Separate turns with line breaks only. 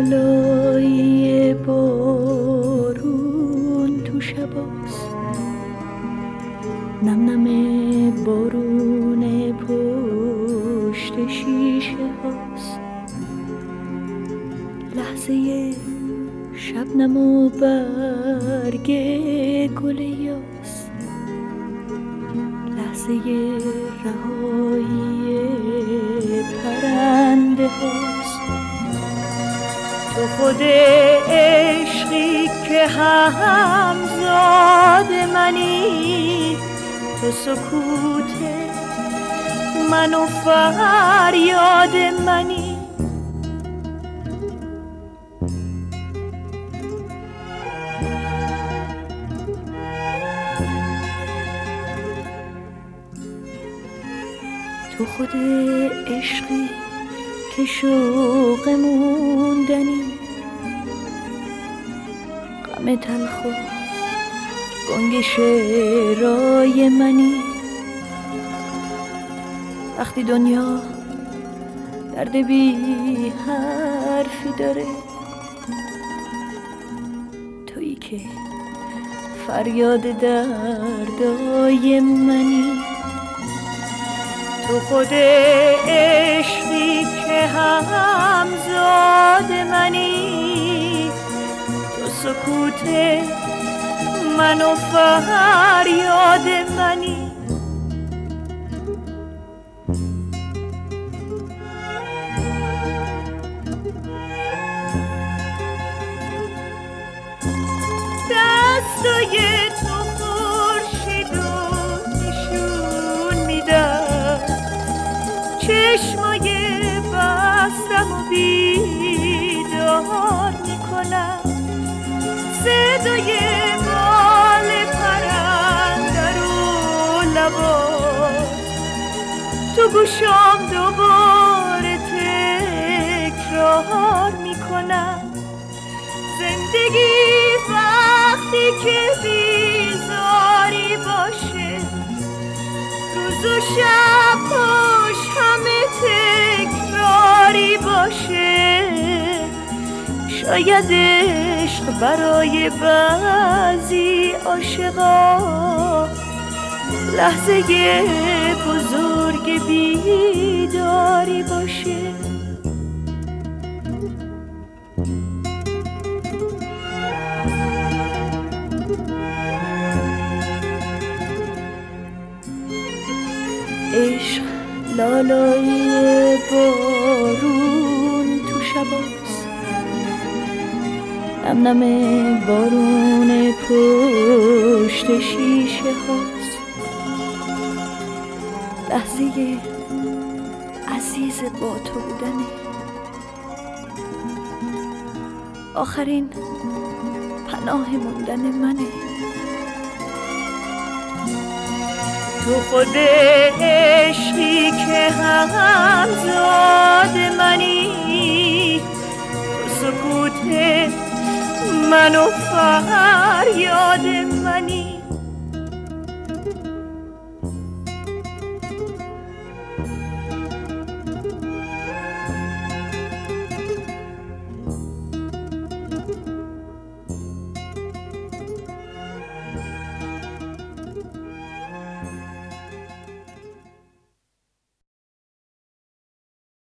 لالایی بارون تو شباست، نم نم بارون پشت شیشه هاست، لحظه شبنم و برگ گل یاس، لحظه رهایی پرنده هاست. تو خود عشقی که همزاد منی، تو سکوت من و فریاد منی. تو خود عشقی که شوق موندنی، غم تلخ و گنگ شعرهای منی. وقتی دنیا درد بی حرفی داره، تویی که فریاد دردای منی. تو خود عشقی که همزاد منی، تو سکوت من و فریاد منی. دستای تو خورشید رو نشون میدن، چشمای بستم و بیدار میکنم، صدای بال پرنده رو لبات تو گوشم دوباره تکرار میکنم. زندگی وقتی که بیزاری باشه، روز و شبش همه تکراری باشه. شاید عشق برای بعضی عاشقا لحظه بزرگ بیداری باشه. عشق لالایی بارون تو شباست، نم نم بارون پشت شیشه هاست، لحظه عزیز با تو بودنه، آخرین پناه موندن منه. تو خود عشقی که همزاد منی، تو سکوت من و فریاد منی.